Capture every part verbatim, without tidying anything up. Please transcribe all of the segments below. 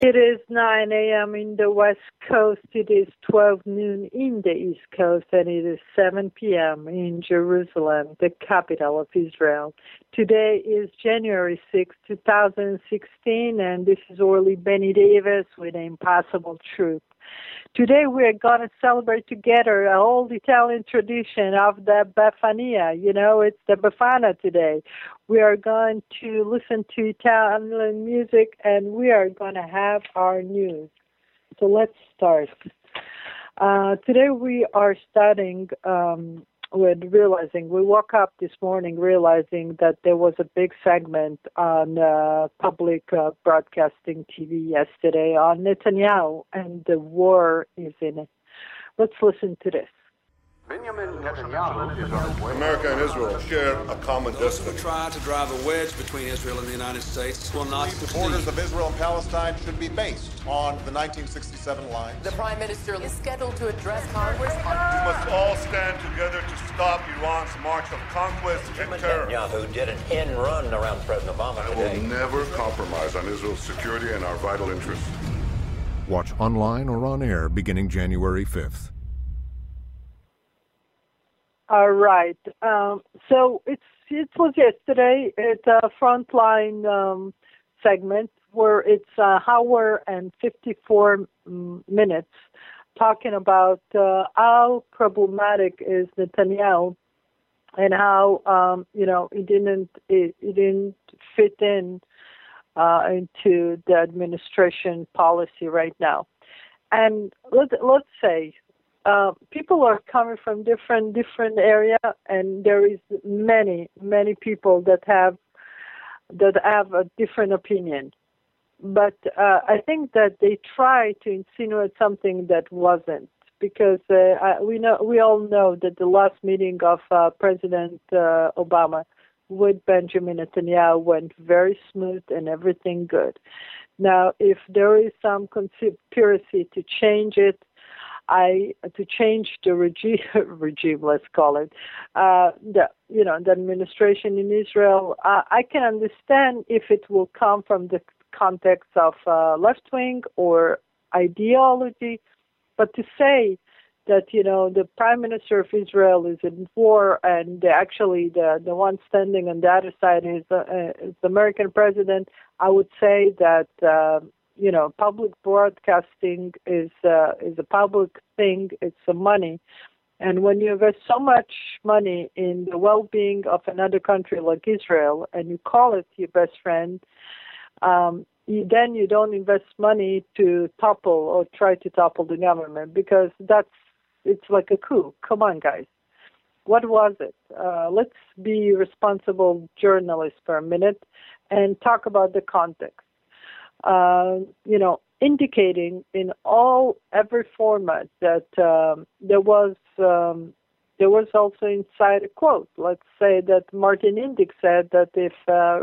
It is nine a.m. in the West Coast. It is twelve noon in the East Coast, and it is seven p.m. in Jerusalem, the capital of Israel. Today is January sixth, twenty sixteen, and this is Orly Benny Davis with Impossible Truth. Today we are going to celebrate together an old Italian tradition of the Befania. You know, it's the Befana today. We are going to listen to Italian music, and we are going to have our news. So let's start. Uh, today we are starting um, with realizing, we woke up this morning realizing that there was a big segment on uh, public uh, broadcasting T V yesterday on Netanyahu, and the war is in it. Let's listen to this. America and Israel share a common destiny. Try to drive a wedge between Israel and the United States will not succeed. The borders of Israel and Palestine should be based on the nineteen sixty-seven line. The Prime Minister is scheduled to address Congress. We must all stand together to stop Iran's march of conquest and terror. Netanyahu did an end run around President Obama today. I will never compromise on Israel's security and our vital interests. Watch online or on air beginning January fifth. All right. Um, so it's it was yesterday. It's a frontline um, segment where it's an hour and fifty-four um, minutes talking about uh, how problematic is Netanyahu and how um, you know he didn't he, he didn't fit in uh, into the administration policy right now. And let let's say. Uh, people are coming from different different area, and there is many many people that have that have a different opinion. But uh, I think that they try to insinuate something that wasn't, because uh, I, we know we all know that the last meeting of uh, President uh, Obama with Benjamin Netanyahu went very smooth and everything good. Now, if there is some conspiracy to change it. I to change the regime, regime let's call it, uh, the you know the administration in Israel. Uh, I can understand if it will come from the context of uh, left wing or ideology, but to say that you know the Prime Minister of Israel is in war and actually the the one standing on the other side is, uh, is the American president, I would say that. Uh, You know, public broadcasting is uh, is a public thing. It's a money, and when you invest so much money in the well-being of another country like Israel, and you call it your best friend, um, you, then you don't invest money to topple or try to topple the government, because that's it's like a coup. Come on, guys. What was it? Uh, let's be responsible journalists for a minute and talk about the context. Uh, you know, indicating in all every format that um, there was um, there was also inside a quote. Let's say that Martin Indyk said that if uh,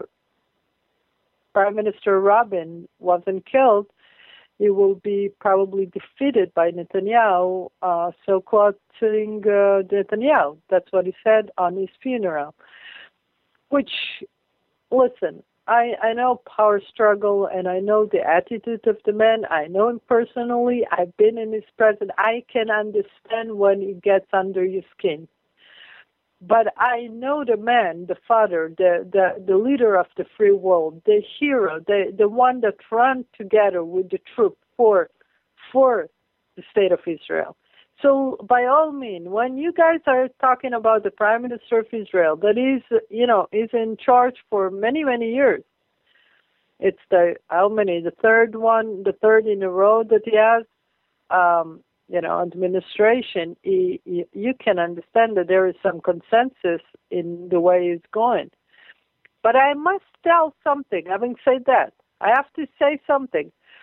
Prime Minister Rabin wasn't killed, he will be probably defeated by Netanyahu. Uh, so quoting uh, Netanyahu, that's what he said on his funeral. Which, listen. I, I know power struggle, and I know the attitude of the man. I know him personally. I've been in his presence. I can understand when he gets under your skin. But I know the man, the father, the, the, the leader of the free world, the hero, the, the one that ran together with the troop for, for the state of Israel. So by all means, when you guys are talking about the Prime Minister of Israel, that is, you know, is in charge for many, many years. It's the, how many, the third one, the third in a row that he has, um, you know, administration. He, he, you can understand that there is some consensus in the way it's going. But I must tell something, having said that, I have to say something.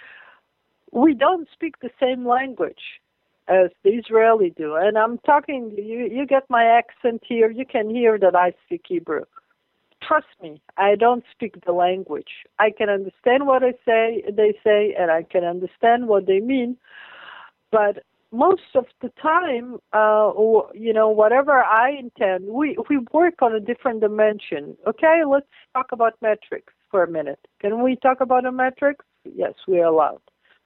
We don't speak the same language as the Israeli do. And I'm talking, you, you get my accent here, you can hear that I speak Hebrew. Trust me, I don't speak the language. I can understand what I say, they say, and I can understand what they mean. But most of the time, uh, you know, whatever I intend, we, we work on a different dimension. Okay, let's talk about metrics for a minute. Can we talk about the metrics? yes, we are allowed.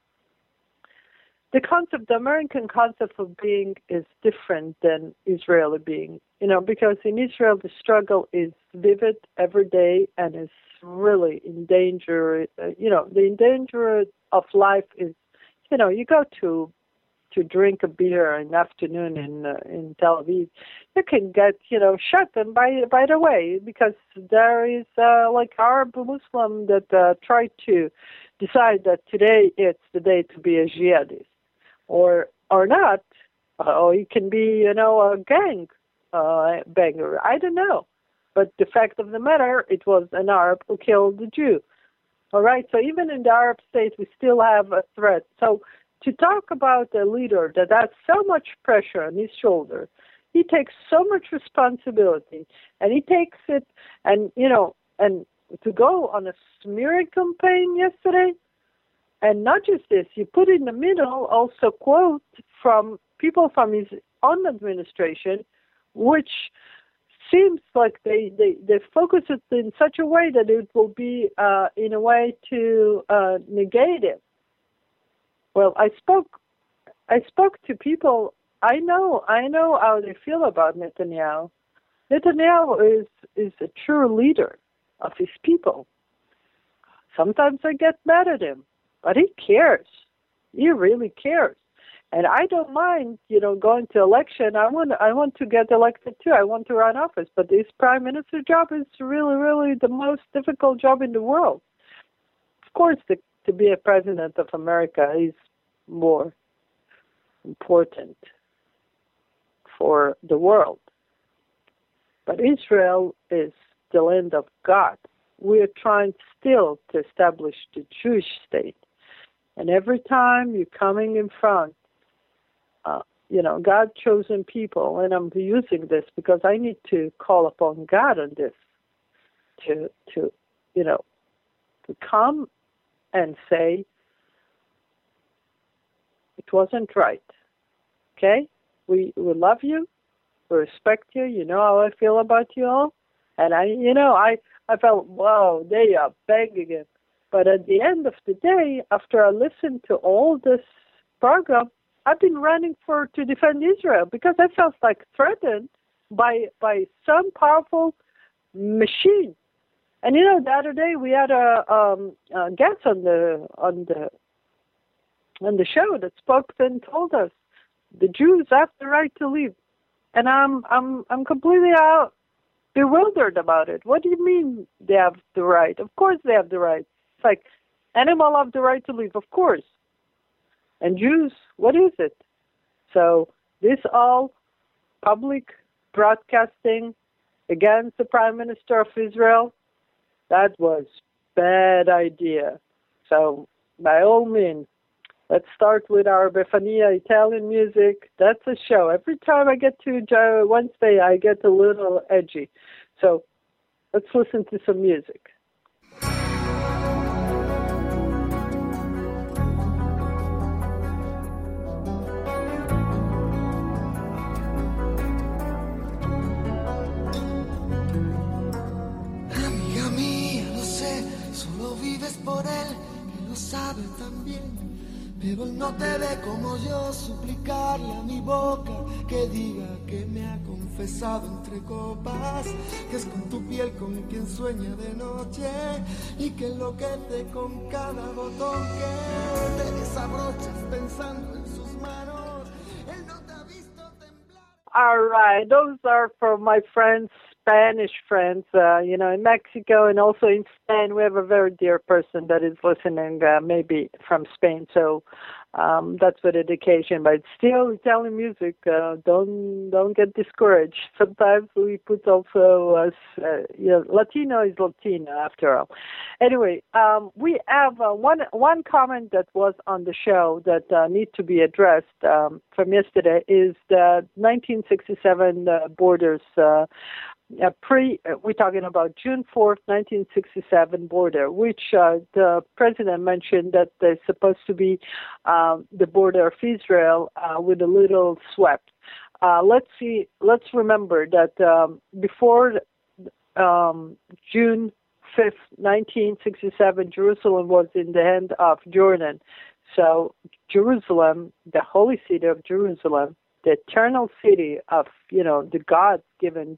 The concept, the American concept of being is different than Israeli being, you know, because in Israel the struggle is vivid every day and is really in danger. Uh, you know, the danger of life is, you know, you go to to drink a beer in the afternoon in uh, in Tel Aviv, you can get, you know, shot and by by the way, because there is uh, like Arab Muslim that uh, try to decide that today it's the day to be a jihadist. Or or not, uh, or it can be, you know, a gang uh, banger. I don't know. But the fact of the matter, it was an Arab who killed a Jew. All right, so even in the Arab states, we still have a threat. So to talk about a leader that has so much pressure on his shoulder, he takes so much responsibility, and he takes it, and, you know, and to go on a smearing campaign yesterday. And not just this, you put in the middle also quotes from people from his own administration, which seems like they, they, they focus it in such a way that it will be uh, in a way to uh, negate it. Well, I spoke I spoke to people. I know I know how they feel about Netanyahu. Netanyahu is, is a true leader of his people. Sometimes I get mad at him. But he cares. He really cares. And I don't mind, you know, going to election. I want I want to get elected too. I want to run office. But this prime minister job is really, really the most difficult job in the world. Of course, the, to be a president of America is more important for the world. But Israel is the land of God. We are trying still to establish the Jewish state. And every time you're coming in front, uh, you know, God-chosen people, and I'm using this because I need to call upon God on this, to, to, you know, to come and say, it wasn't right, okay? We, we love you, we respect you, you know how I feel about you all, and I, you know, I, I felt, wow, they are begging it. But at the end of the day, after I listened to all this program, I've been running for to defend Israel because I felt like threatened by by some powerful machine. And you know, the other day we had a, um, a guest on the on the on the show that spoke and told us the Jews have the right to leave, and I'm I'm I'm completely out bewildered about it. What do you mean they have the right? Of course they have the right. It's like, animals have the right to live, of course. And Jews, what is it? So this all public broadcasting against the Prime Minister of Israel, that was bad idea. So by all means, let's start with our Befania Italian music. That's a show. Every time I get to Wednesday, I get a little edgy. So let's listen to some music. Por él, que lo sabe también, pero él no te ve como yo suplicarle a mi boca que diga que me ha confesado entre copas, que es con tu piel con quien sueña de noche y que enloquece con cada botón que te desabrochas pensando en sus manos. Él no te ha visto temblar. All right, those are for my friends. Spanish friends, uh, you know, in Mexico and also in Spain. We have a very dear person that is listening, uh, maybe from Spain. So um, that's for the occasion. But still, Italian music. Uh, don't don't get discouraged. Sometimes we put also, uh, uh, you know, Latino is Latino after all. Anyway, um, we have uh, one one comment that was on the show that uh, need to be addressed um, from yesterday is the nineteen sixty-seven uh, borders. Uh, Uh, pre, uh, we're talking about June fourth, nineteen sixty-seven border, which uh, the president mentioned that there's supposed to be uh, the border of Israel uh, with a little swept. Uh, let's see. Let's remember that um, before um, June fifth, nineteen sixty-seven, Jerusalem was in the hand of Jordan. So Jerusalem, the holy city of Jerusalem, the eternal city of, you know, the God-given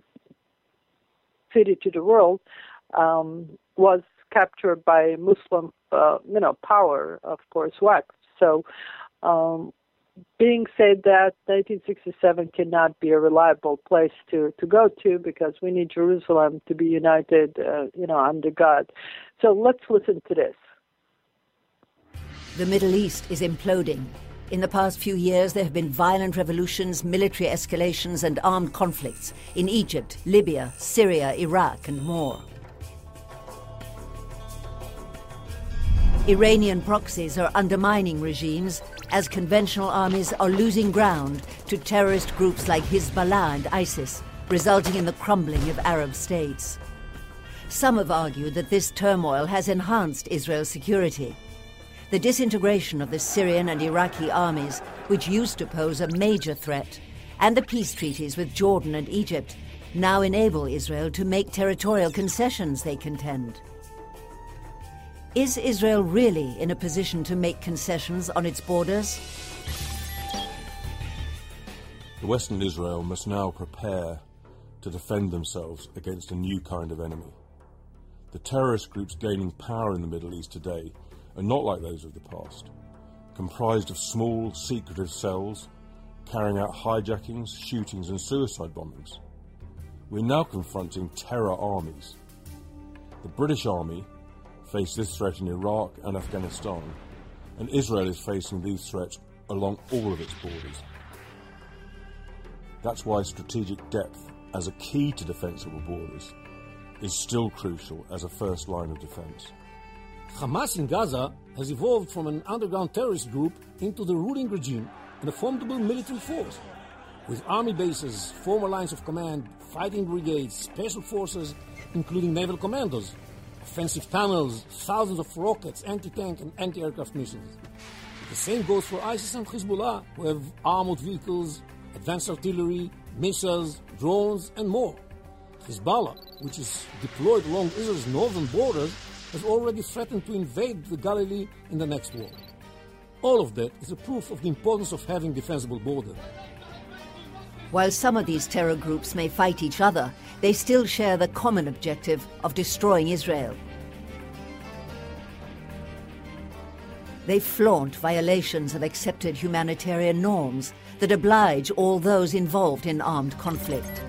city to the world, um, was captured by Muslim, uh, you know, power, of course, Waqf. So, um, being said that, nineteen sixty-seven cannot be a reliable place to, to go to because we need Jerusalem to be united, uh, you know, under God. So let's listen to this. The Middle East is imploding. In the past few years, there have been violent revolutions, military escalations, and armed conflicts in Egypt, Libya, Syria, Iraq, and more. Iranian proxies are undermining regimes as conventional armies are losing ground to terrorist groups like Hezbollah and ISIS, resulting in the crumbling of Arab states. Some have argued that this turmoil has enhanced Israel's security. The disintegration of the Syrian and Iraqi armies, which used to pose a major threat, and the peace treaties with Jordan and Egypt now enable Israel to make territorial concessions, they contend. Is Israel really in a position to make concessions on its borders? The Western Israel must now prepare to defend themselves against a new kind of enemy. The terrorist groups gaining power in the Middle East today are not like those of the past, comprised of small, secretive cells carrying out hijackings, shootings and suicide bombings. We're now confronting terror armies. The British Army faced this threat in Iraq and Afghanistan, and Israel is facing these threats along all of its borders. That's why strategic depth as a key to defensible borders is still crucial as a first line of defense. Hamas in Gaza has evolved from an underground terrorist group into the ruling regime and a formidable military force. With army bases, former lines of command, fighting brigades, special forces, including naval commandos, offensive tunnels, thousands of rockets, anti-tank and anti-aircraft missiles. The same goes for ISIS and Hezbollah, who have armored vehicles, advanced artillery, missiles, drones, and more. Hezbollah, which is deployed along Israel's northern borders, has already threatened to invade the Galilee in the next war. All of that is a proof of the importance of having defensible borders. While some of these terror groups may fight each other, they still share the common objective of destroying Israel. They flaunt violations of accepted humanitarian norms that oblige all those involved in armed conflict.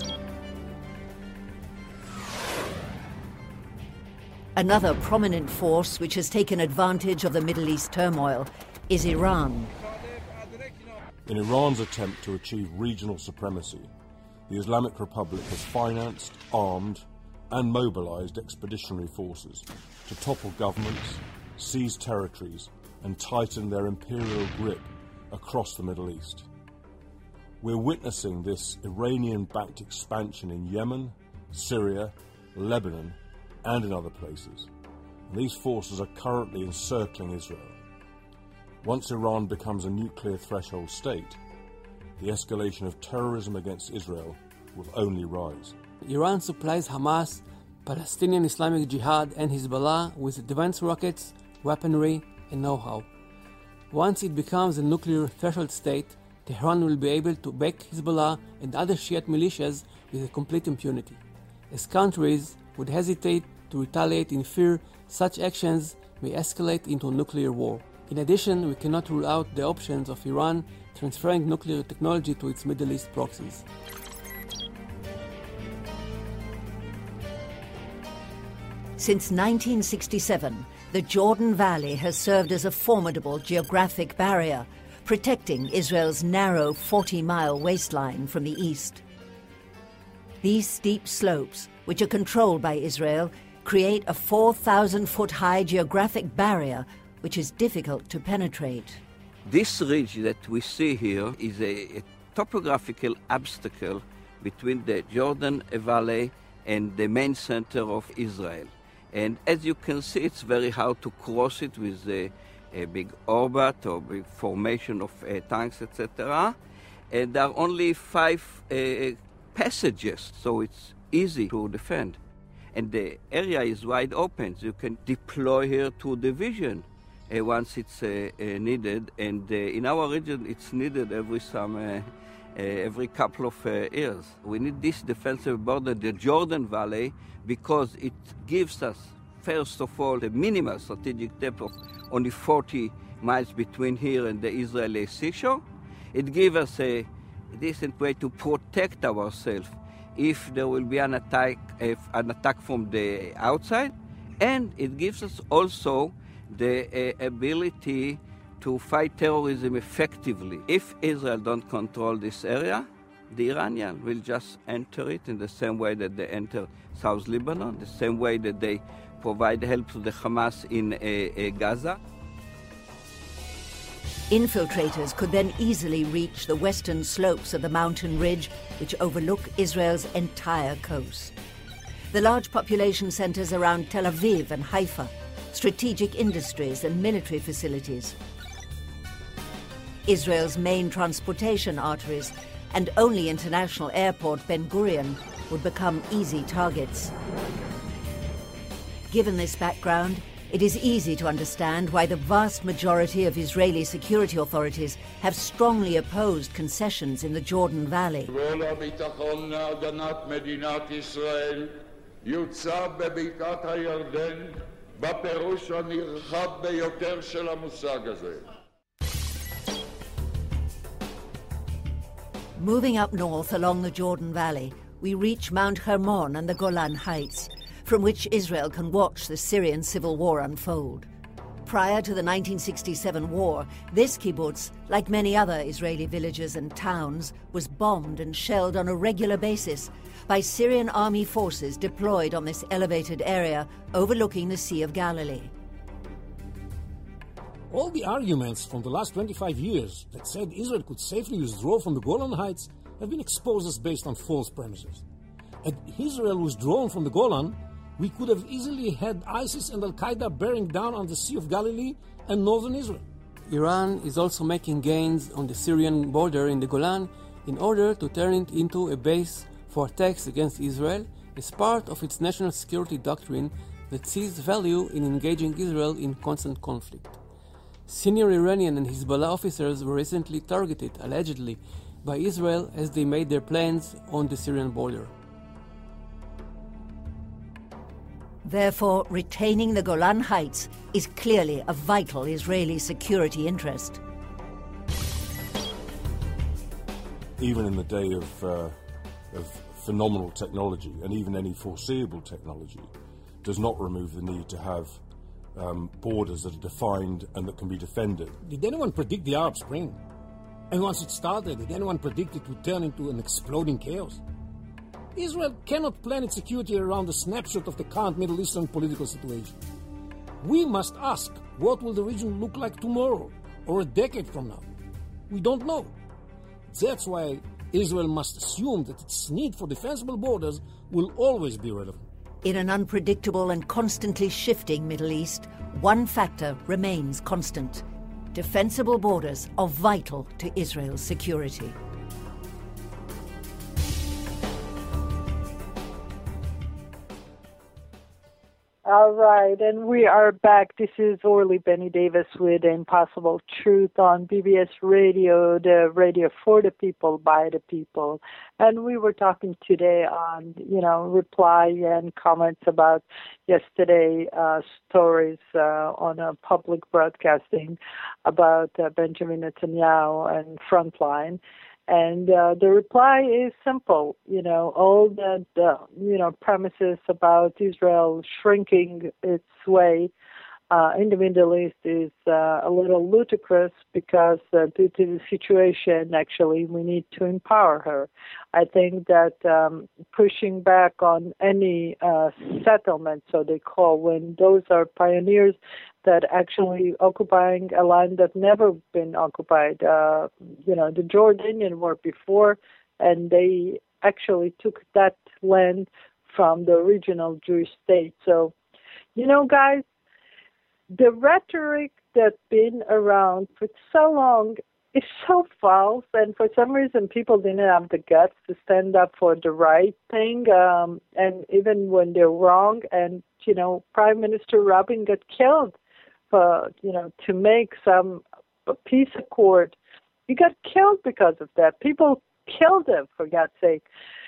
Another prominent force which has taken advantage of the Middle East turmoil is Iran. In Iran's attempt to achieve regional supremacy, the Islamic Republic has financed, armed, and mobilized expeditionary forces to topple governments, seize territories, and tighten their imperial grip across the Middle East. We're witnessing this Iranian-backed expansion in Yemen, Syria, Lebanon, and in other places. And these forces are currently encircling Israel. Once Iran becomes a nuclear threshold state, the escalation of terrorism against Israel will only rise. Iran supplies Hamas, Palestinian Islamic Jihad, and Hezbollah with advanced rockets, weaponry, and know-how. Once it becomes a nuclear threshold state, Tehran will be able to back Hezbollah and other Shiite militias with a complete impunity, as countries would hesitate to retaliate in fear such actions may escalate into a nuclear war. In addition, we cannot rule out the options of Iran transferring nuclear technology to its Middle East proxies. Since nineteen sixty-seven, the Jordan Valley has served as a formidable geographic barrier, protecting Israel's narrow forty-mile waistline from the east. These steep slopes, which are controlled by Israel, create a four thousand foot high geographic barrier which is difficult to penetrate. This ridge that we see here is a, a topographical obstacle between the Jordan Valley and the main center of Israel. And as you can see, it's very hard to cross it with a, a big orbit or big formation of uh, tanks, et cetera. And there are only five uh, passages, so it's easy to defend. and the area is wide open. So you can deploy here to division uh, once it's uh, uh, needed. And uh, in our region, it's needed every some, uh, uh, every couple of uh, years. We need this defensive border, the Jordan Valley, because it gives us, first of all, the minimal strategic depth of only forty miles between here and the Israeli seashore. It gives us a decent way to protect ourselves if there will be an attack, if an attack from the outside, and it gives us also the uh, ability to fight terrorism effectively. If Israel don't control this area, the Iranians will just enter it in the same way that they enter South Lebanon, the same way that they provide help to the Hamas in uh, uh, Gaza. Infiltrators could then easily reach the western slopes of the mountain ridge, which overlook Israel's entire coast. The large population centers around Tel Aviv and Haifa, strategic industries and military facilities. Israel's main transportation arteries and only international airport Ben Gurion would become easy targets. Given this background, it is easy to understand why the vast majority of Israeli security authorities have strongly opposed concessions in the Jordan Valley. Moving up north along the Jordan Valley, we reach Mount Hermon and the Golan Heights, from which Israel can watch the Syrian civil war unfold. Prior to the nineteen sixty-seven war, this kibbutz, like many other Israeli villages and towns, was bombed and shelled on a regular basis by Syrian army forces deployed on this elevated area overlooking the Sea of Galilee. All the arguments from the last twenty-five years that said Israel could safely withdraw from the Golan Heights have been exposed as based on false premises. Had Israel withdrawn from the Golan, we could have easily had ISIS and Al-Qaeda bearing down on the Sea of Galilee and northern Israel. Iran is also making gains on the Syrian border in the Golan in order to turn it into a base for attacks against Israel as part of its national security doctrine that sees value in engaging Israel in constant conflict. Senior Iranian and Hezbollah officers were recently targeted, allegedly, by Israel as they made their plans on the Syrian border. Therefore, retaining the Golan Heights is clearly a vital Israeli security interest. Even in the day of, uh, of phenomenal technology, and even any foreseeable technology, does not remove the need to have um, borders that are defined and that can be defended. Did anyone predict the Arab Spring? And once it started, did anyone predict it would turn into an exploding chaos? Israel cannot plan its security around a snapshot of the current Middle Eastern political situation. We must ask, what will the region look like tomorrow or a decade from now? We don't know. That's why Israel must assume that its need for defensible borders will always be relevant. In an unpredictable and constantly shifting Middle East, one factor remains constant. Defensible borders are vital to Israel's security. All right, and we are back. This is Orly Benny Davis with Impossible Truth on B B S Radio, the radio for the people, by the people. And we were talking today on, you know, reply and comments about yesterday uh, stories uh, on a public broadcasting about uh, Benjamin Netanyahu and Frontline. And uh, the reply is simple, you know, all the, the, you know, premises about Israel shrinking its way uh, in the Middle East is uh, a little ludicrous because uh, due to the situation, actually, we need to empower her. I think that um, pushing back on any uh, settlement, so they call, when those are pioneers that actually occupying a land that never been occupied. Uh, you know, the Jordanians were before, and they actually took that land from the original Jewish state. So, you know, guys, the rhetoric that's been around for so long is so false, and for some reason people didn't have the guts to stand up for the right thing, um, and even when they're wrong. And, you know, Prime Minister Rabin got killed for, you know, to make some a peace accord. He got killed because of that. People killed him, for God's sake.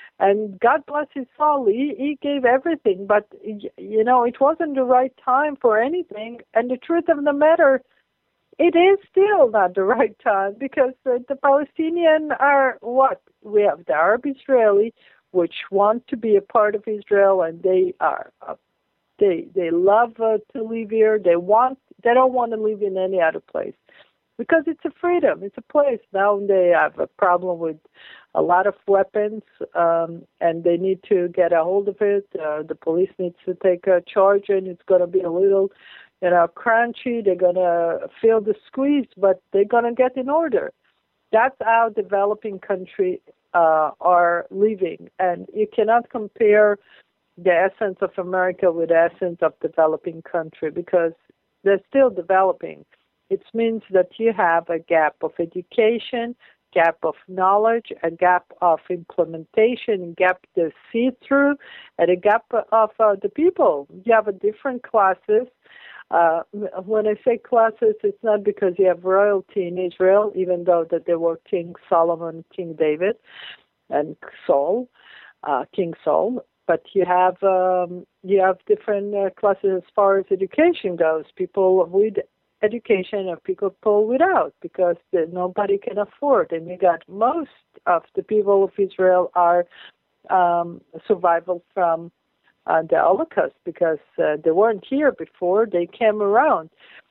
And God bless his soul, he, he gave everything, but, you know, it wasn't the right time for anything. And the truth of the matter, it is still not the right time, because uh, the Palestinians are what? We have the Arab Israeli, which want to be a part of Israel, and they are uh, they they love uh, to live here. They want they don't want to live in any other place, because it's a freedom. It's a place. Now they have a problem with a lot of weapons, um, and they need to get a hold of it. Uh, the police needs to take a charge, and it's going to be a little, you know, crunchy. They're going to feel the squeeze, but they're going to get in order. That's how developing countries uh, are living, and you cannot compare the essence of America with the essence of developing country, because they're still developing. It means that you have a gap of education, gap of knowledge, a gap of implementation, a gap to see through, and a gap of uh, the people. You have a different classes. Uh, when I say classes, it's not because you have royalty in Israel, even though that there were King Solomon, King David, and Saul, uh, King Saul. But you have um, you have different uh, classes as far as education goes. People with education or people without, because the, nobody can afford. And you got most of the people of Israel are um, survival from uh, the Holocaust, because uh, they weren't here before. They came around.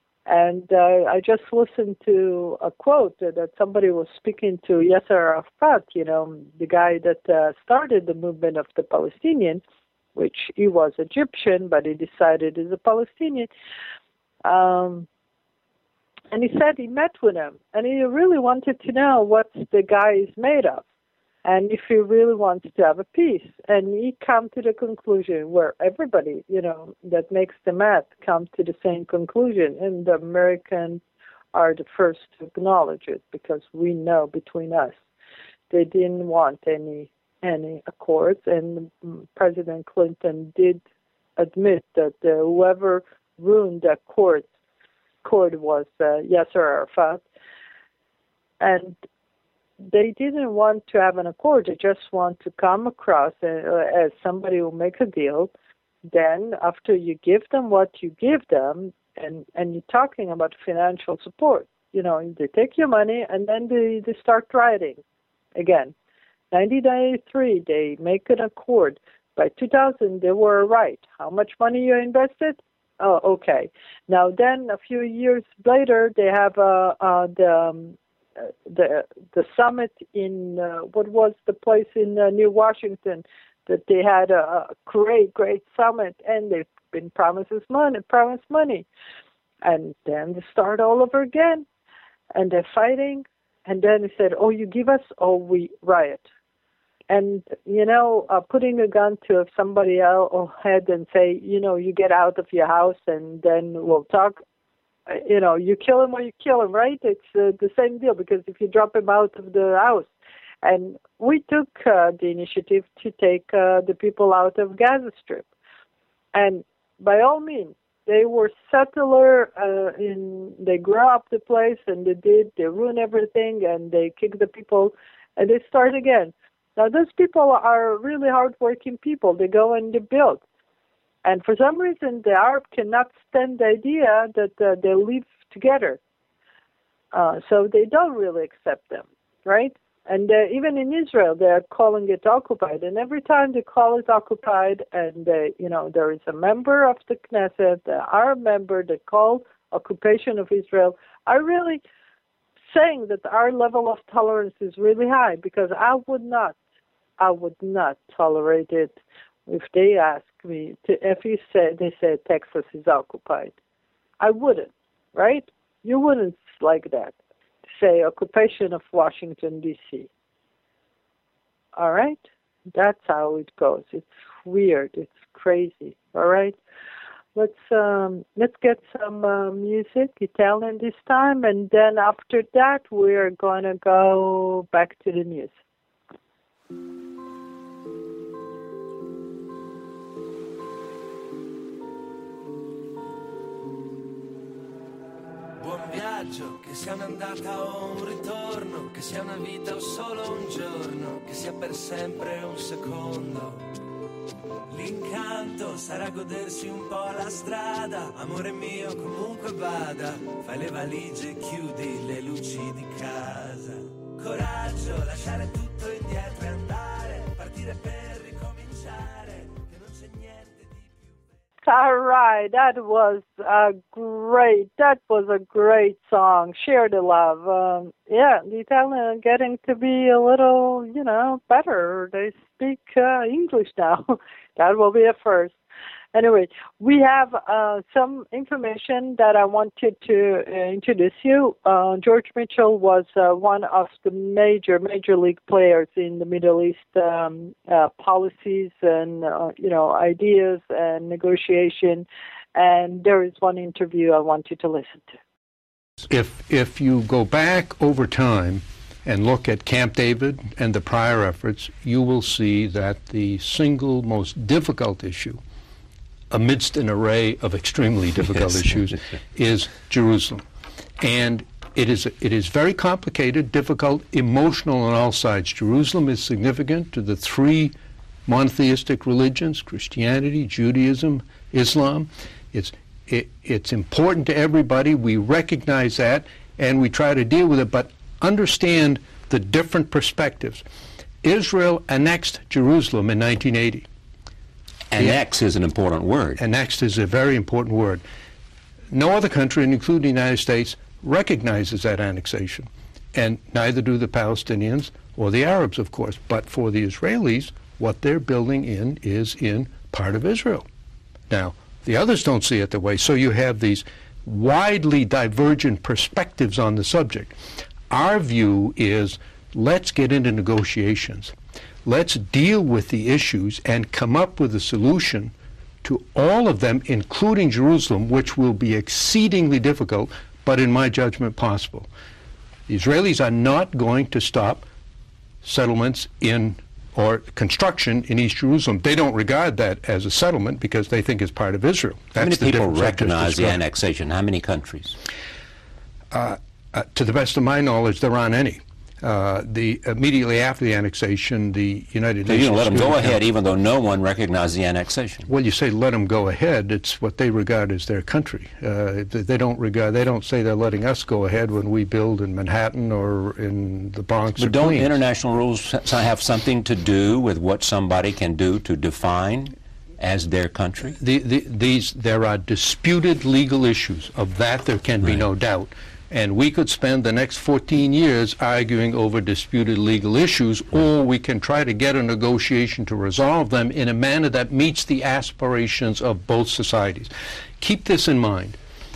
And uh, I just listened to a quote that somebody was speaking to Yasser Arafat, you know, the guy that uh, started the movement of the Palestinians, which he was Egyptian, but he decided he's a Palestinian. Um, and he said he met with him, and he really wanted to know what the guy is made of, and if he really wants to have a peace. And he come to the conclusion where everybody, you know, that makes the math come to the same conclusion, and the Americans are the first to acknowledge it, because we know between us they didn't want any any accords, and President Clinton did admit that uh, whoever ruined the accords Accord was uh, Yasser Arafat, and they didn't want to have an accord. They just want to come across uh, as somebody who makes a deal. Then, after you give them what you give them, and, and you're talking about financial support, you know, they take your money and then they, they start rioting again. nineteen ninety-three, they make an accord. By two thousand, they were right. How much money you invested? Oh, okay. Now then, a few years later, they have uh, uh, the um, the the summit in uh, what was the place in uh, near Washington, that they had a, a great, great summit, and they've been promises money, promised money, and then they start all over again, and they're fighting, and then they said, "Oh, you give us, oh, we riot." And, you know, uh, putting a gun to somebody else's head and say, you know, you get out of your house and then we'll talk, uh, you know, you kill him or you kill him, right? It's uh, the same deal, because if you drop him out of the house. And we took uh, the initiative to take uh, the people out of Gaza Strip. And by all means, they were settler, uh, in, they grew up the place, and they did, they ruined everything, and they kicked the people, and they start again. Now, those people are really hardworking people. They go and they build. And for some reason, the Arab cannot stand the idea that uh, they live together. Uh, so they don't really accept them, right? And uh, even in Israel, they're calling it occupied. And every time they call it occupied, and, uh, you know, there is a member of the Knesset, the Arab member, that call occupation of Israel, are really saying that our level of tolerance is really high, because I would not, I would not tolerate it if they ask me to, if you say, they say Texas is occupied. I wouldn't, right? You wouldn't like that. Say occupation of Washington, D C All right? That's how it goes. It's weird. It's crazy. All right? let's um, let's get some uh, music, Italian this time, and then after that we're going to go back to the news. Buon viaggio, che sia un'andata o un ritorno, che sia una vita o solo un giorno, che sia per sempre un secondo. L'incanto sarà godersi un po' la strada, amore mio comunque vada, fai le valigie e chiudi le luci di casa. Coraggio, lasciare tutto indietro e andare, partire per ricominciare, che non c'è niente di più. All right, that was a great, that was a great song, Share the Love. Um, yeah, the Italian are getting to be a little, you know, better. They speak uh, English now. That will be a first. Anyway, we have uh, some information that I wanted to uh, introduce you. Uh, George Mitchell was uh, one of the major, major league players in the Middle East um, uh, policies and, uh, you know, ideas and negotiation. And there is one interview I want you to listen to. If, if you go back over time and look at Camp David and the prior efforts, you will see that the single most difficult issue amidst an array of extremely difficult yes. issues is Jerusalem. And it is, it is very complicated, difficult, emotional on all sides. Jerusalem is significant to the three monotheistic religions, Christianity, Judaism, Islam. It's, it, it's important to everybody. We recognize that, and we try to deal with it, but understand the different perspectives. Israel annexed Jerusalem in nineteen eighty. Annex is an important word. Annexed is a very important word. No other country, including the United States, recognizes that annexation. And neither do the Palestinians or the Arabs, of course. But for the Israelis, what they're building in is in part of Israel. Now, the others don't see it that way. So you have these widely divergent perspectives on the subject. Our view is, let's get into negotiations. Let's deal with the issues and come up with a solution to all of them, including Jerusalem, which will be exceedingly difficult, but in my judgment, possible. The Israelis are not going to stop settlements in or construction in East Jerusalem. They don't regard that as a settlement because they think it's part of Israel. That's How many the people recognize the annexation? How many countries? Uh, uh, to the best of my knowledge, there aren't any. Uh, the immediately after the annexation, the United so Nations. You don't let them go ahead, even though no one recognized the annexation. Well, you say let them go ahead. It's what they regard as their country. Uh, they don't regard. They don't say they're letting us go ahead when we build in Manhattan or in the Bronx. But or don't Queens. International rules have something to do with what somebody can do to define as their country? The, the, these there are disputed legal issues. Of that, there can right. be no doubt. And we could spend the next fourteen years arguing over disputed legal issues, or we can try to get a negotiation to resolve them in a manner that meets the aspirations of both societies. Keep this in mind.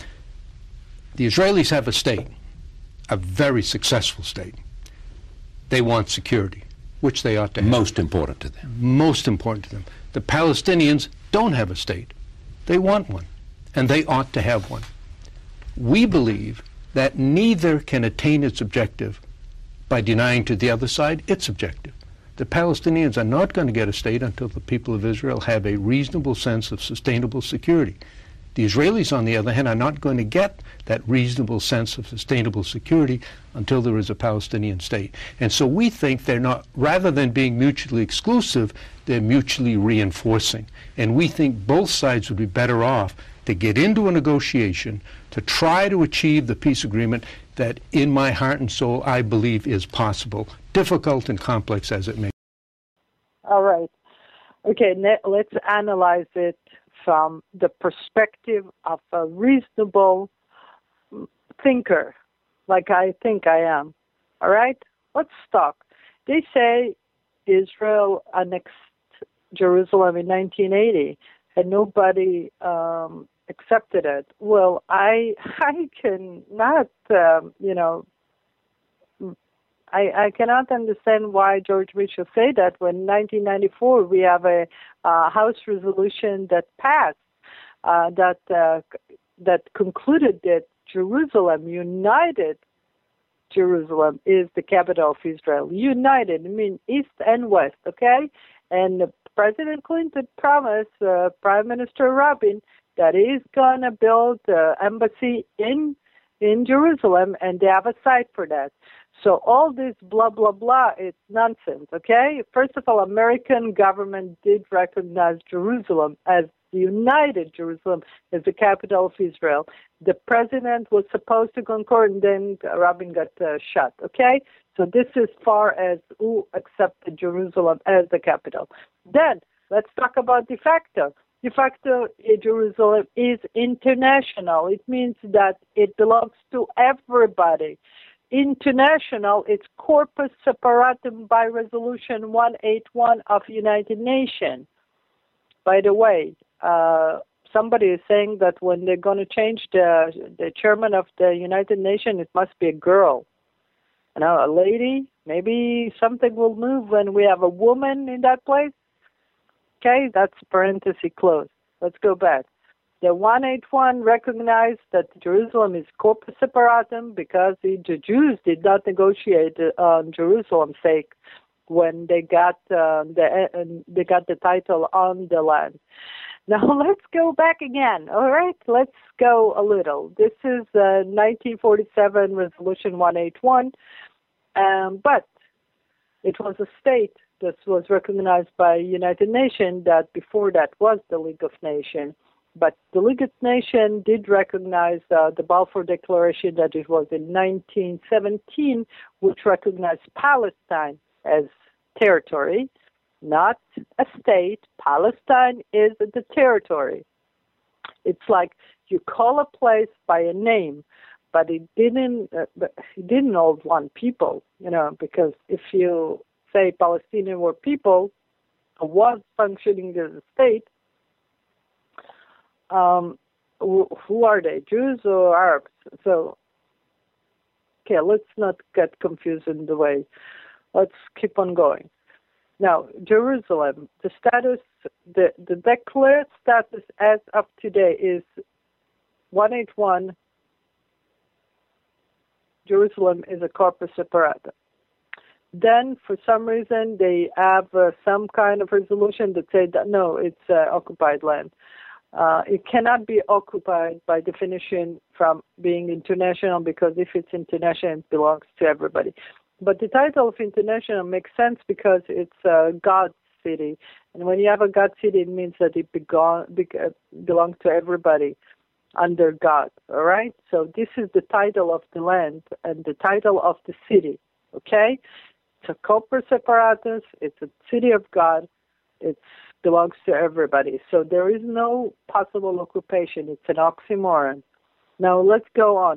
The Israelis have a state, a very successful state. They want security, which they ought to have. Most important to them. Most important to them. The Palestinians don't have a state. They want one, and they ought to have one. We believe that neither can attain its objective by denying to the other side its objective. The Palestinians are not going to get a state until the people of Israel have a reasonable sense of sustainable security. The Israelis, on the other hand, are not going to get that reasonable sense of sustainable security until there is a Palestinian state. And so we think they're not, rather than being mutually exclusive, they're mutually reinforcing. And we think both sides would be better off to get into a negotiation to try to achieve the peace agreement that in my heart and soul I believe is possible, difficult and complex as it may be. All right. Okay, let's analyze it from the perspective of a reasonable thinker, like I think I am. All right? Let's talk. They say Israel annexed Jerusalem in nineteen eighty, and nobody um, accepted it. Well, I I cannot, um, you know, I, I cannot understand why George Mitchell say that when in nineteen ninety-four we have a uh, House resolution that passed uh, that uh, that concluded that Jerusalem, united Jerusalem, is the capital of Israel. United, I mean East and West, okay? And President Clinton promised uh, Prime Minister Rabin that he's going to build an embassy in in Jerusalem, and they have a site for that. So all this blah, blah, blah, it's nonsense, okay? First of all, American government did recognize Jerusalem as the United Jerusalem as the capital of Israel. The president was supposed to concur, and then Rabin got uh, shot, okay? So this is far as who accepted Jerusalem as the capital. Then, let's talk about de facto. De facto, Jerusalem is international. It means that it belongs to everybody. International, it's corpus separatum by resolution one eighty-one of United Nations. By the way, uh, somebody is saying that when they're going to change the the chairman of the United Nations, it must be a girl. You know, a lady. Maybe something will move when we have a woman in that place. Okay, that's parenthesis closed. Let's go back. The one eighty-one recognized that Jerusalem is corpus separatum because the Jews did not negotiate on Jerusalem's sake when they got uh, the uh, they got the title on the land. Now let's go back again. All right, let's go a little. This is uh, nineteen forty-seven Resolution one eighty-one, um, but it was a state that was recognized by United Nations that before that was the League of Nations. But the League of Nations did recognize uh, the Balfour Declaration that it was in nineteen seventeen, which recognized Palestine as territory, not a state. Palestine is the territory. It's like you call a place by a name, but it didn't. Uh, but it didn't all one people, you know, because if you say Palestinians were people, was functioning as a state. Um, who are they, Jews or Arabs? So, okay, let's not get confused in the way. Let's keep on going. Now, Jerusalem, the status, the, the declared status as of today is one eighty-one, Jerusalem is a corpus separatum. Then, for some reason, they have uh, some kind of resolution that say that, no, it's uh, occupied land. Uh, it cannot be occupied by definition from being international, because if it's international, it belongs to everybody. But the title of international makes sense because it's a God city. And when you have a God city, it means that it begon, be, uh, belongs to everybody under God, all right? So this is the title of the land and the title of the city, okay? It's a corpus separatus, it's a city of God, it belongs to everybody. So there is no possible occupation. It's an oxymoron. Now let's go on.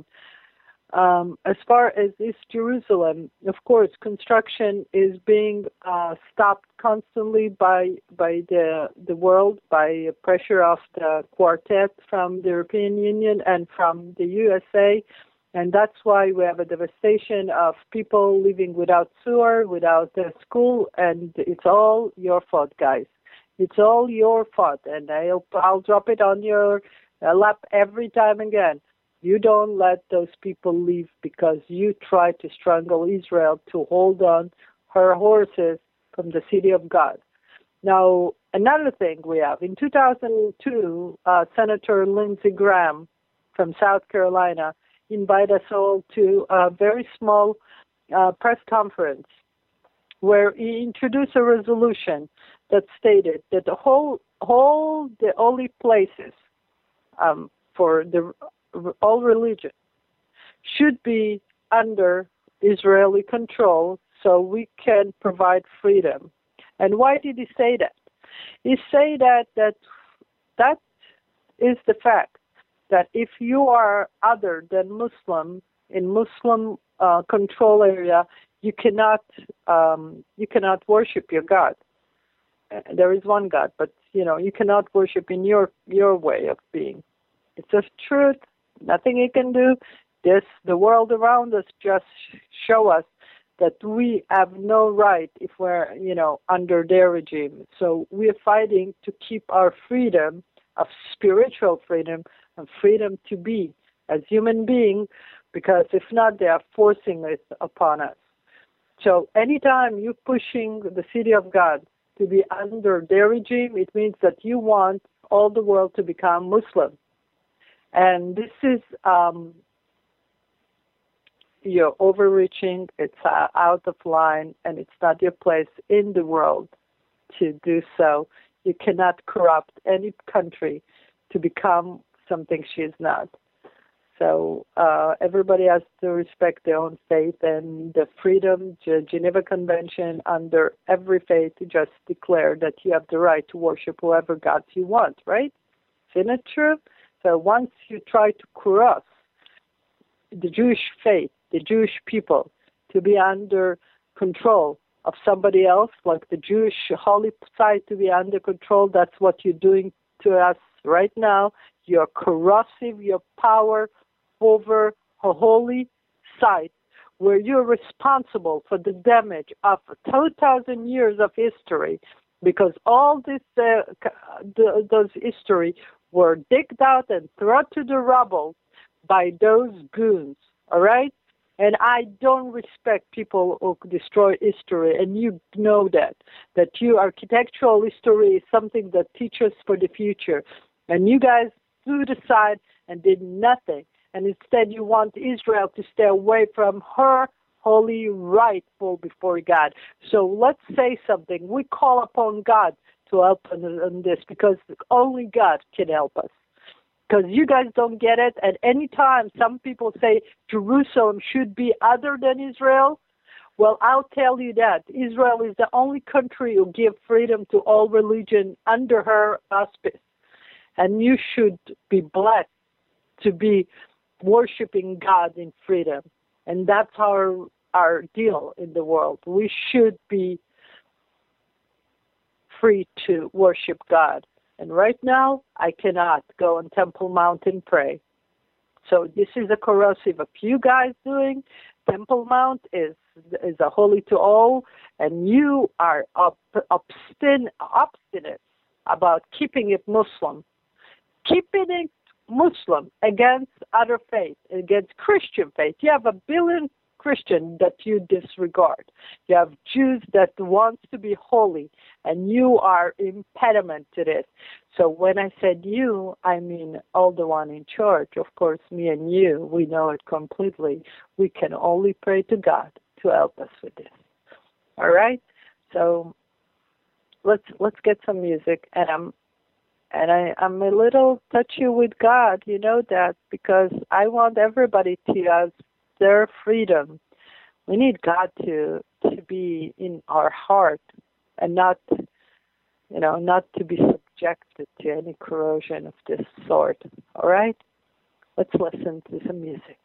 Um, as far as East Jerusalem, of course, construction is being uh, stopped constantly by by the the world, by pressure of the quartet from the European Union and from the U S A. And that's why we have a devastation of people living without sewer, without uh, school, and it's all your fault, guys. It's all your fault, and I'll, I'll drop it on your uh, lap every time again. You don't let those people leave because you try to strangle Israel to hold on her horses from the city of God. Now, another thing we have, in two thousand two, uh, Senator Lindsey Graham from South Carolina invited us all to a very small uh, press conference where he introduced a resolution that stated that the whole, whole the holy places um, for the all religion should be under Israeli control so we can provide freedom. And why did he say that? He say that that that is the fact that if you are other than Muslim in Muslim uh, control area, you cannot um, you cannot worship your God. There is one God, but you know you cannot worship in your your way of being. It's a truth. Nothing you can do. This the world around us just show us that we have no right if we're you know under their regime. So we're fighting to keep our freedom, of spiritual freedom and freedom to be as human beings, because if not, they are forcing it upon us. So anytime you're pushing the city of God to be under their regime, it means that you want all the world to become Muslim. And this is, um, you're overreaching, it's uh, out of line, and it's not your place in the world to do so. You cannot corrupt any country to become something she is not. So uh, everybody has to respect their own faith, and the Freedom G- Geneva Convention, under every faith, just declare that you have the right to worship whoever gods you want, right? Isn't it true? So once you try to cross the Jewish faith, the Jewish people, to be under control of somebody else, like the Jewish holy site to be under control, that's what you're doing to us right now. You're corrosive, your power over a holy site where you're responsible for the damage of two thousand years of history, because all this uh, the, those history were digged out and thrown to the rubble by those goons, all right? And I don't respect people who destroy history, and you know that, that your architectural history is something that teaches for the future. And you guys threw it aside and did nothing. And instead you want Israel to stay away from her holy rightful before God. So let's say something. We call upon God to help us in this, because only God can help us. Because you guys don't get it. At any time, some people say Jerusalem should be other than Israel. Well, I'll tell you that Israel is the only country who gives freedom to all religion under her auspice. And you should be blessed to be worshiping God in freedom. And that's our our deal in the world. We should be free to worship God. And right now, I cannot go on Temple Mount and pray. So this is a corrosive of you guys doing. Temple Mount is is a holy to all, and you are ob- obstin- obstinate about keeping it Muslim. Keeping it Muslim against other faith, against Christian faith. You have a billion Christians that you disregard. You have Jews that want to be holy, and you are impediment to this. So when I said you, I mean all the one in church. Of course, me and you, we know it completely. We can only pray to God to help us with this. All right? So let's let's get some music, and I'm And I, I'm a little touchy with God, you know that, because I want everybody to have their freedom. We need God to to be in our heart, and not, you know, not to be subjected to any corrosion of this sort. All right? Let's listen to some music.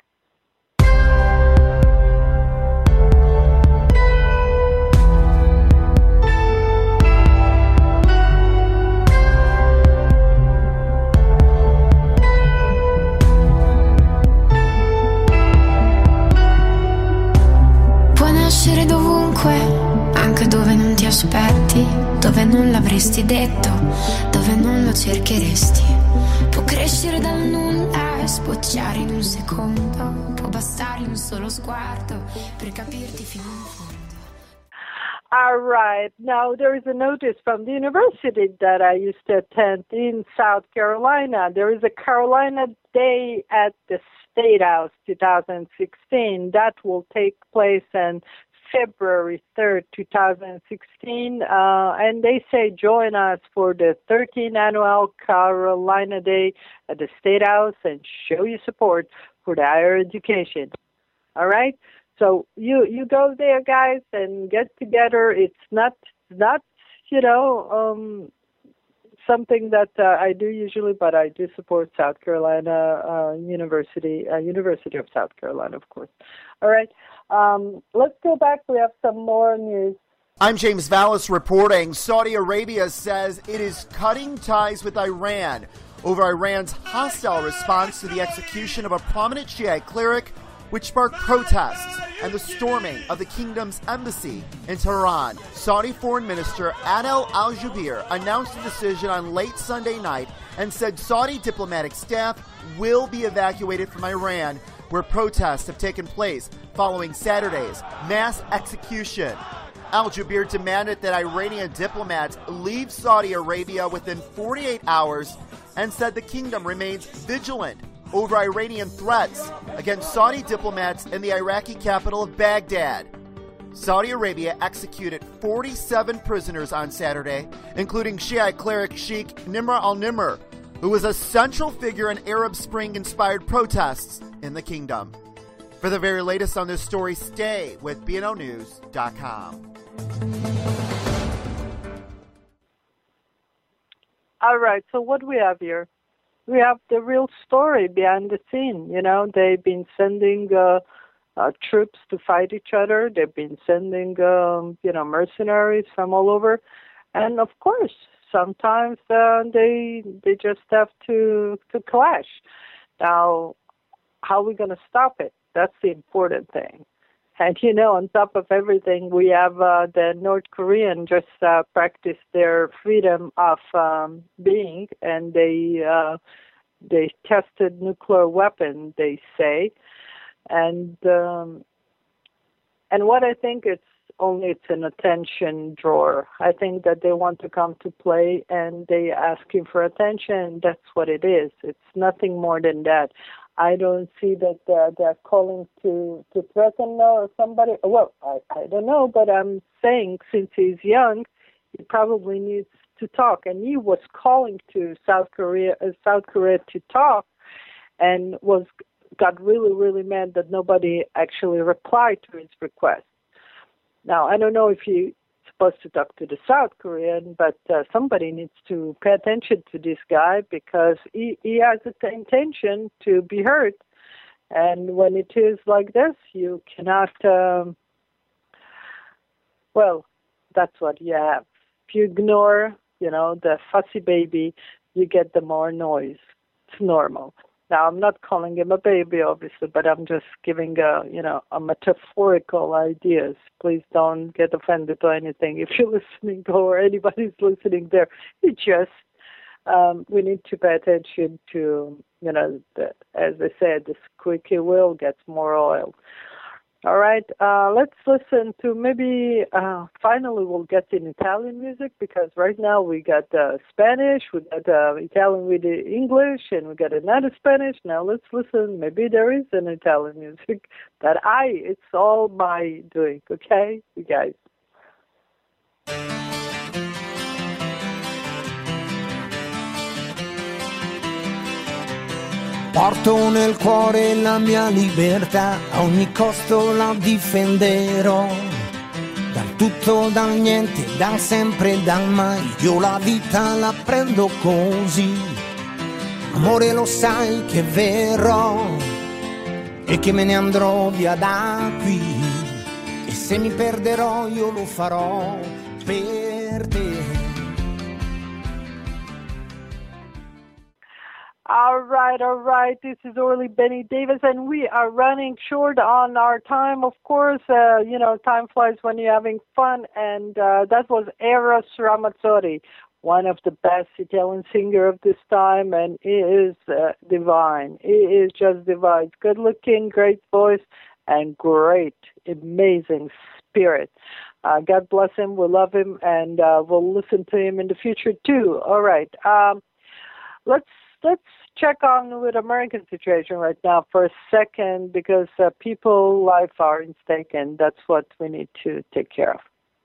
Nascere dovunque, anche dove non ti aspetti, dove non l'avresti detto, dove non lo cercheresti. Può crescere dal nulla e sbocciare in un secondo, può bastare un solo sguardo per capirti fino in fondo. All right. Now, there is a notice from the university that I used to attend in South Carolina. There is a Carolina Day at the State House twenty sixteen. That will take place on February third, twenty sixteen. Uh, and they say join us for the thirteenth Annual Carolina Day at the State House and show your support for the higher education. All right? So you, you go there, guys, and get together. It's not, not you know, um, something that uh, I do usually, but I do support South Carolina uh, University, uh, University of South Carolina, of course. All right, um, let's go back. We have some more news. I'm James Vallis reporting. Saudi Arabia says it is cutting ties with Iran over Iran's hostile response to the execution of a prominent Shiite cleric, which sparked protests. and the storming of the kingdom's embassy in Tehran. Saudi Foreign Minister Adel Al-Jubeir announced a decision on late Sunday night and said Saudi diplomatic staff will be evacuated from Iran, where protests have taken place following Saturday's mass execution. Al-Jubeir demanded that Iranian diplomats leave Saudi Arabia within forty-eight hours and said the kingdom remains vigilant over Iranian threats against Saudi diplomats in the Iraqi capital of Baghdad. Saudi Arabia executed forty-seven prisoners on Saturday, including Shiite cleric Sheikh Nimr al-Nimr, who was a central figure in Arab Spring-inspired protests in the kingdom. For the very latest on this story, stay with B N O News dot com. All right, so what do we have here? We have the real story behind the scene. You know, they've been sending uh, uh, troops to fight each other. They've been sending, um, you know, mercenaries from all over. And, of course, sometimes uh, they they just have to, to clash. Now, how are we going to stop it? That's the important thing. And, you know, on top of everything, we have uh, the North Korean just uh, practice their freedom of um, being, and they uh, they tested nuclear weapon, they say. And um, and what I think it's only it's an attention drawer. I think that they want to come to play, and they asking for attention. That's what it is. It's nothing more than that. I don't see that they're, they're calling to, to threaten or somebody. Well, I, I don't know, but I'm saying since he's young, he probably needs to talk. And he was calling to South Korea, uh, South Korea to talk, and was got really, really mad that nobody actually replied to his request. Now, I don't know if he supposed to talk to the South Korean, but uh, somebody needs to pay attention to this guy because he, he has the intention to be heard. And when it is like this, you cannot, um, well, that's what you have. If you ignore, you know, the fussy baby, you get the more noise. It's normal. Now, I'm not calling him a baby, obviously, but I'm just giving a, you know, a metaphorical ideas. Please don't get offended by anything if you're listening or anybody's listening there. It just, um, we need to pay attention to, you know, the, as I said, the squeaky wheel gets more oil. All right, uh, let's listen to maybe, uh, finally we'll get in Italian music because right now we got uh, Spanish, we got uh, Italian with the English, and we got another Spanish. Now let's listen. Maybe there is an Italian music that I, it's all my doing, okay, you guys? Porto nel cuore la mia libertà, a ogni costo la difenderò. Dal tutto, dal niente, dal sempre, dal mai, io la vita la prendo così. Amore, lo sai che verrò e che me ne andrò via da qui. E se mi perderò io lo farò per te. All right, all right. This is Orly Benny Davis, and we are running short on our time. Of course, uh, you know, time flies when you're having fun, and uh, that was Eros Ramazzotti, one of the best Italian singer of this time, and he is uh, divine. He is just divine. Good-looking, great voice, and great, amazing spirit. Uh, God bless him. We love him, and uh, we'll listen to him in the future too. All right. Um, let's let's check on with American situation right now for a second because uh, people life are in stake, and that's what we need to take care of.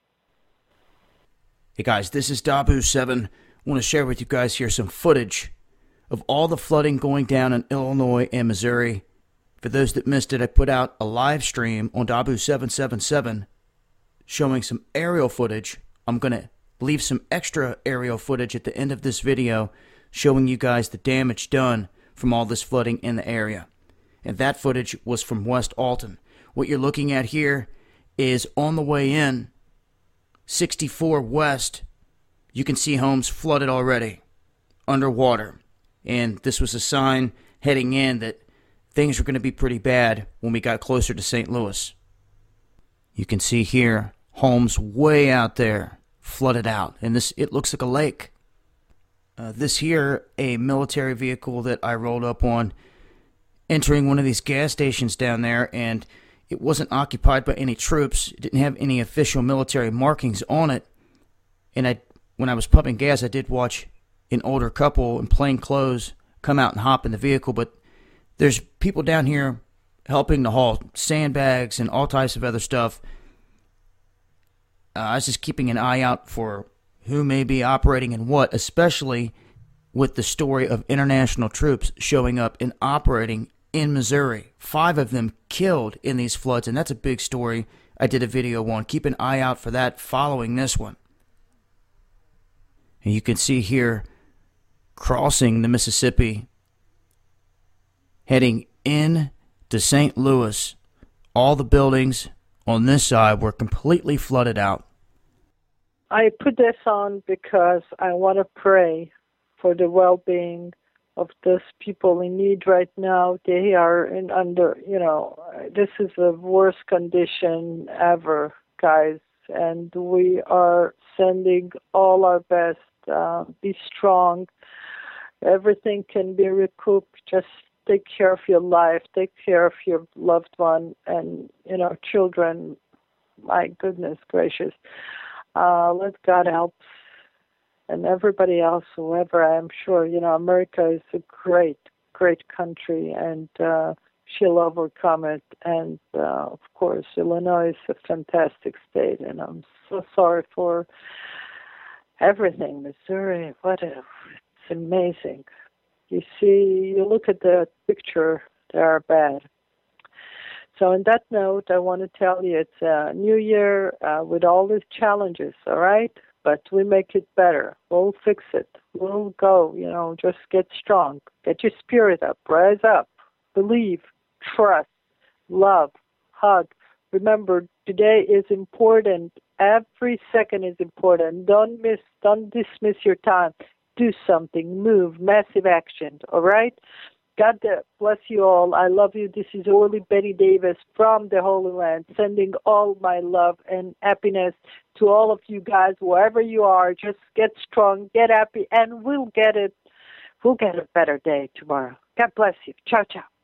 Hey guys, this is Dabu seven. I want to share with you guys here some footage of all the flooding going down in Illinois and Missouri. For those that missed it, I put out a live stream on Dabu seven seven seven showing some aerial footage. I'm going to leave some extra aerial footage at the end of this video showing you guys the damage done from all this flooding in the area. And that footage was from West Alton. What you're looking at here is on the way in, sixty-four West, you can see homes flooded already, underwater. And this was a sign heading in that things were going to be pretty bad when we got closer to Saint Louis. You can see here homes way out there flooded out, and this it looks like a lake. Uh, this here, a military vehicle that I rolled up on, entering one of these gas stations down there, and it wasn't occupied by any troops. It didn't have any official military markings on it. And I, when I was pumping gas, I did watch an older couple in plain clothes come out and hop in the vehicle, but there's people down here helping to haul sandbags and all types of other stuff. Uh, I was just keeping an eye out for who may be operating and what, especially with the story of international troops showing up and operating in Missouri. Five of them killed in these floods, and that's a big story I did a video on. Keep an eye out for that following this one. And you can see here, crossing the Mississippi, heading in to Saint Louis, all the buildings on this side were completely flooded out. I put this on because I want to pray for the well-being of those people in need right now. They are in under, you know, this is the worst condition ever, guys, and we are sending all our best. Uh, be strong. Everything can be recouped. Just take care of your life, take care of your loved one and, you know, children. My goodness gracious. Uh, let God help. And everybody else, whoever, I'm sure, you know, America is a great, great country, and uh, she'll overcome it. And, uh, of course, Illinois is a fantastic state, and I'm so sorry for everything. Missouri, what a, it's amazing. You see, you look at the picture, they are bad. So on that note, I want to tell you it's a new year uh, with all these challenges, all right? But we make it better. We'll fix it. We'll go, you know, just get strong. Get your spirit up. Rise up. Believe. Trust. Love. Hug. Remember, today is important. Every second is important. Don't miss, don't dismiss your time. Do something. Move. Massive action. All right? God bless you all. I love you. This is Orly Betty Davis from the Holy Land, sending all my love and happiness to all of you guys, wherever you are. Just get strong, get happy, and we'll get it. We'll get a better day tomorrow. God bless you. Ciao, ciao.